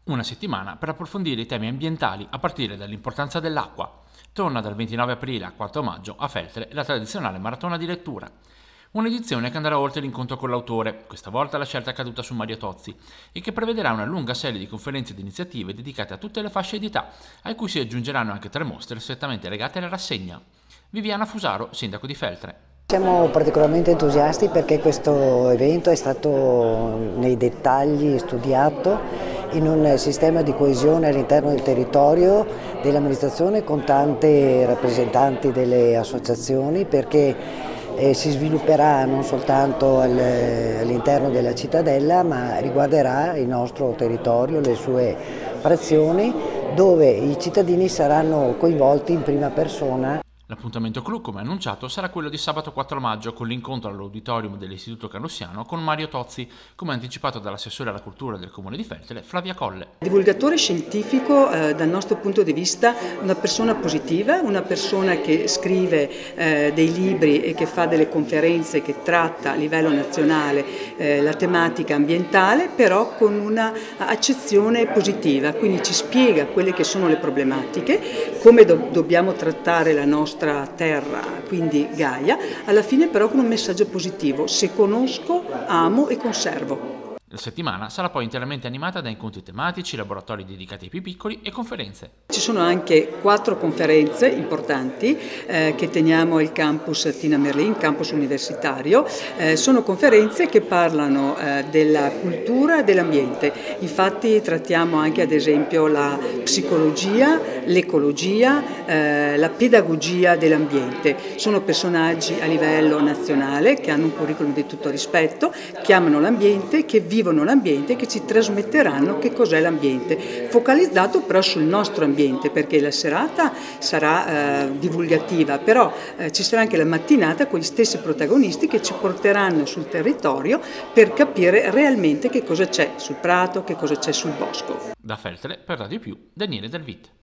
Una settimana per approfondire i temi ambientali a partire dall'importanza dell'acqua. Torna dal 29 aprile al 4 maggio a Feltre la tradizionale maratona di lettura. Un'edizione che andrà oltre l'incontro con l'autore, questa volta la scelta è caduta su Mario Tozzi, e che prevederà una lunga serie di conferenze ed iniziative dedicate a tutte le fasce di età, a cui si aggiungeranno anche 3 mostre strettamente legate alla rassegna. Viviana Fusaro, sindaco di Feltre. Siamo particolarmente entusiasti perché questo evento è stato nei dettagli studiato in un sistema di coesione all'interno del territorio dell'amministrazione con tanti rappresentanti delle associazioni, perché si svilupperà non soltanto all'interno della cittadella, ma riguarderà il nostro territorio, le sue frazioni, dove i cittadini saranno coinvolti in prima persona. L'appuntamento clou, come annunciato, sarà quello di sabato 4 maggio con l'incontro all'auditorium dell'Istituto Canussiano con Mario Tozzi, come anticipato dall'assessore alla cultura del Comune di Feltre, Flavia Colle. Divulgatore scientifico, dal nostro punto di vista, una persona positiva, una persona che scrive dei libri e che fa delle conferenze, che tratta a livello nazionale la tematica ambientale, però con una accezione positiva, quindi ci spiega quelle che sono le problematiche, come dobbiamo trattare la nostra terra, quindi Gaia, alla fine però con un messaggio positivo: se conosco, amo e conservo. La settimana sarà poi interamente animata da incontri tematici, laboratori dedicati ai più piccoli e conferenze. Ci sono anche 4 conferenze importanti che teniamo al campus Tina Merlin, campus universitario. Sono conferenze che parlano della cultura e dell'ambiente. Infatti trattiamo anche ad esempio la psicologia, l'ecologia, la pedagogia dell'ambiente. Sono personaggi a livello nazionale che hanno un curriculum di tutto rispetto, che amano l'ambiente, che vivono l'ambiente, che ci trasmetteranno che cos'è l'ambiente, focalizzato però sul nostro ambiente, perché la serata sarà divulgativa, però ci sarà anche la mattinata con gli stessi protagonisti che ci porteranno sul territorio per capire realmente che cosa c'è sul prato, che cosa c'è sul bosco. Da Feltre per Radio Più, Daniele Del Vit.